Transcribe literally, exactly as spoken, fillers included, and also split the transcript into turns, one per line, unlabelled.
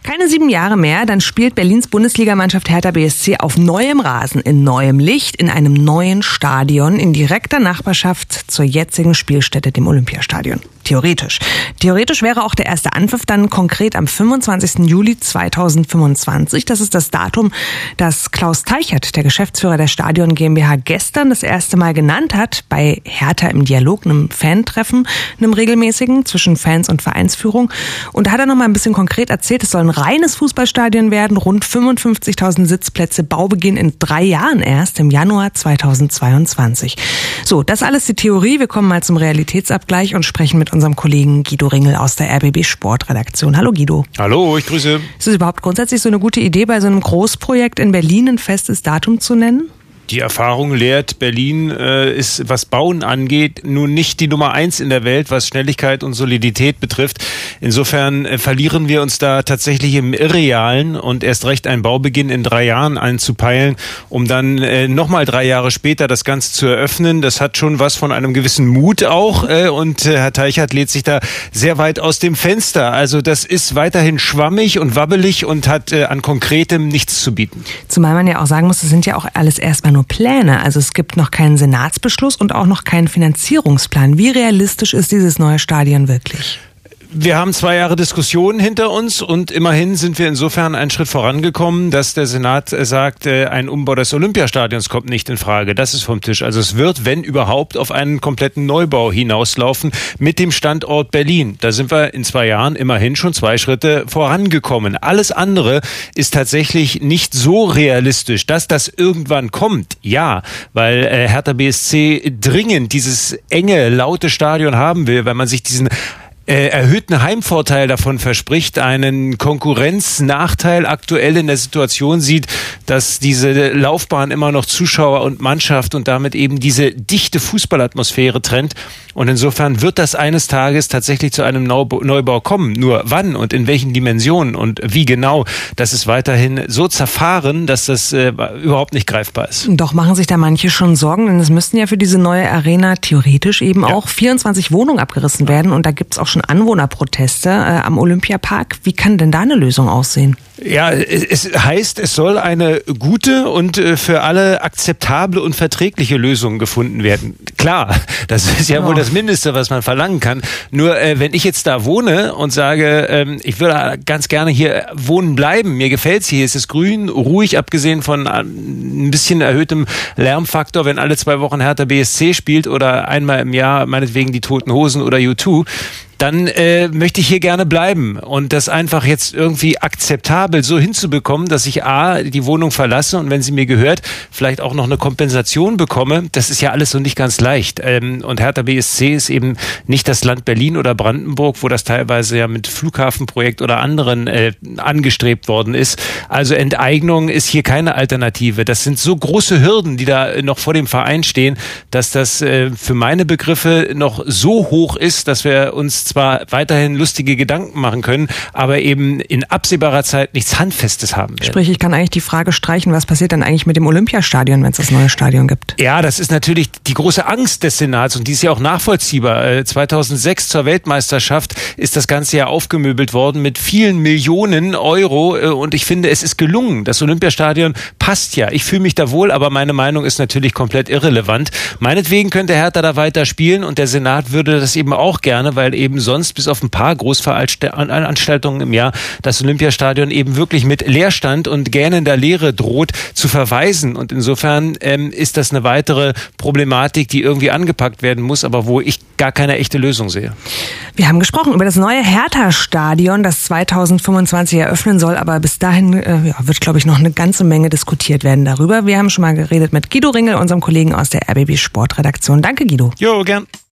Keine sieben Jahre mehr, dann spielt Berlins Bundesligamannschaft Hertha B S C auf neuem Rasen, in neuem Licht, in einem neuen Stadion, in direkter Nachbarschaft zur jetzigen Spielstätte, dem Olympiastadion. Theoretisch. Theoretisch wäre auch der erste Anpfiff dann konkret am fünfundzwanzigsten Juli zweitausendfünfundzwanzig. Das ist das Datum, das Klaus Teichert, der Geschäftsführer der Stadion GmbH, gestern das erste Mal genannt hat, bei Hertha im Dialog, einem Fantreffen, einem regelmäßigen zwischen Fans und Vereinsführung. Und da hat er noch mal ein bisschen konkret erzählt, es soll ein reines Fußballstadion werden, rund fünfundfünfzigtausend Sitzplätze, Baubeginn in drei Jahren erst, im Januar zweitausendzweiundzwanzig. So, das alles die Theorie. Wir kommen mal zum Realitätsabgleich und sprechen mit unserem Kollegen Guido Ringel aus der R B B Sportredaktion. Hallo Guido.
Hallo, ich grüße.
Ist es überhaupt grundsätzlich so eine gute Idee, bei so einem Großprojekt in Berlin ein festes Datum zu nennen?
Die Erfahrung lehrt, Berlin äh, ist, was Bauen angeht, nun nicht die Nummer eins in der Welt, was Schnelligkeit und Solidität betrifft. Insofern äh, verlieren wir uns da tatsächlich im Irrealen und erst recht einen Baubeginn in drei Jahren einzupeilen, um dann äh, nochmal drei Jahre später das Ganze zu eröffnen. Das hat schon was von einem gewissen Mut auch äh, und äh, Herr Teichert lädt sich da sehr weit aus dem Fenster. Also das ist weiterhin schwammig und wabbelig und hat äh, an Konkretem nichts zu bieten.
Zumal man ja auch sagen muss, das sind ja auch alles erstmal nur Pläne. Also es gibt noch keinen Senatsbeschluss und auch noch keinen Finanzierungsplan. Wie realistisch ist dieses neue Stadion wirklich?
Wir haben zwei Jahre Diskussionen hinter uns und immerhin sind wir insofern einen Schritt vorangekommen, dass der Senat sagt, ein Umbau des Olympiastadions kommt nicht in Frage. Das ist vom Tisch. Also es wird, wenn überhaupt, auf einen kompletten Neubau hinauslaufen mit dem Standort Berlin. Da sind wir in zwei Jahren immerhin schon zwei Schritte vorangekommen. Alles andere ist tatsächlich nicht so realistisch. Dass das irgendwann kommt, ja, weil äh, Hertha B S C dringend dieses enge, laute Stadion haben will, weil man sich diesen erhöhten Heimvorteil davon verspricht, einen Konkurrenznachteil aktuell in der Situation sieht, dass diese Laufbahn immer noch Zuschauer und Mannschaft und damit eben diese dichte Fußballatmosphäre trennt. Und insofern wird das eines Tages tatsächlich zu einem Neubau kommen. Nur wann und in welchen Dimensionen und wie genau, das ist weiterhin so zerfahren, dass das äh, überhaupt nicht greifbar ist.
Doch machen sich da manche schon Sorgen, denn es müssten ja für diese neue Arena theoretisch eben ja. auch vierundzwanzig Wohnungen abgerissen werden. Und da gibt es auch schon Anwohnerproteste äh, am Olympiapark. Wie kann denn da eine Lösung aussehen?
Ja, es heißt, es soll eine gute und äh, für alle akzeptable und verträgliche Lösung gefunden werden. Klar, das ist ja, ja. wohl das Mindeste, was man verlangen kann. Nur äh, wenn ich jetzt da wohne und sage, ähm, ich würde ganz gerne hier wohnen bleiben, mir gefällt's hier, es ist grün, ruhig, abgesehen von ein bisschen erhöhtem Lärmfaktor, wenn alle zwei Wochen Hertha B S C spielt oder einmal im Jahr meinetwegen die Toten Hosen oder U zwei, dann äh, möchte ich hier gerne bleiben und das einfach jetzt irgendwie akzeptabel so hinzubekommen, dass ich A, die Wohnung verlasse und wenn sie mir gehört, vielleicht auch noch eine Kompensation bekomme, das ist ja alles so nicht ganz leicht. Ähm, und Hertha B S C ist eben nicht das Land Berlin oder Brandenburg, wo das teilweise ja mit Flughafenprojekt oder anderen äh, angestrebt worden ist. Also Enteignung ist hier keine Alternative. Das sind so große Hürden, die da noch vor dem Verein stehen, dass das äh, für meine Begriffe noch so hoch ist, dass wir uns zwar weiterhin lustige Gedanken machen können, aber eben in absehbarer Zeit nichts Handfestes haben werden.
Sprich, ich kann eigentlich die Frage streichen, was passiert dann eigentlich mit dem Olympiastadion, wenn es das neue Stadion gibt?
Ja, das ist natürlich die große Angst des Senats und die ist ja auch nachvollziehbar. zweitausendsechs zur Weltmeisterschaft ist das Ganze ja aufgemöbelt worden mit vielen Millionen Euro und ich finde, es ist gelungen. Das Olympiastadion passt ja. Ich fühle mich da wohl, aber meine Meinung ist natürlich komplett irrelevant. Meinetwegen könnte Hertha da weiter spielen und der Senat würde das eben auch gerne, weil eben sonst bis auf ein paar Großveranstaltungen im Jahr das Olympiastadion eben wirklich mit Leerstand und gähnender Leere droht zu verweisen. Und insofern ähm, ist das eine weitere Problematik, die irgendwie angepackt werden muss, aber wo ich gar keine echte Lösung sehe.
Wir haben gesprochen über das neue Hertha-Stadion, das zweitausendfünfundzwanzig eröffnen soll, aber bis dahin äh, ja, wird, glaube ich, noch eine ganze Menge diskutiert werden darüber. Wir haben schon mal geredet mit Guido Ringel, unserem Kollegen aus der R B B Sportredaktion. Danke, Guido.
Jo, gern.